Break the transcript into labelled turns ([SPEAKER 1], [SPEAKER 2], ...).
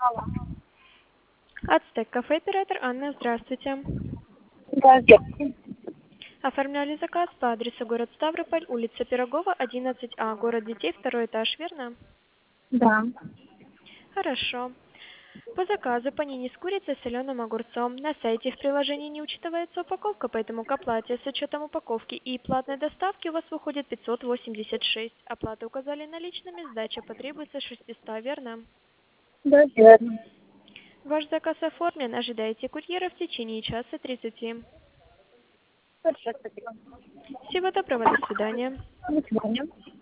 [SPEAKER 1] Алло.
[SPEAKER 2] Ацтек кафе, оператор Анна, здравствуйте.
[SPEAKER 1] Да, здравствуйте.
[SPEAKER 2] Оформляли заказ по адресу город Ставрополь, улица Пирогова, 11А, город Детей, второй этаж, верно?
[SPEAKER 1] Да.
[SPEAKER 2] Хорошо. По заказу панини с курицей, соленым огурцом. На сайте в приложении не учитывается упаковка, поэтому к оплате с учетом упаковки и платной доставки у вас выходит 586. Оплату указали наличными, сдача потребуется 600, верно?
[SPEAKER 1] Да, верно.
[SPEAKER 2] Ваш заказ оформлен, ожидайте курьера в течение часа 30.
[SPEAKER 1] Хорошо, спасибо.
[SPEAKER 2] Всего доброго, до свидания.
[SPEAKER 1] До свидания.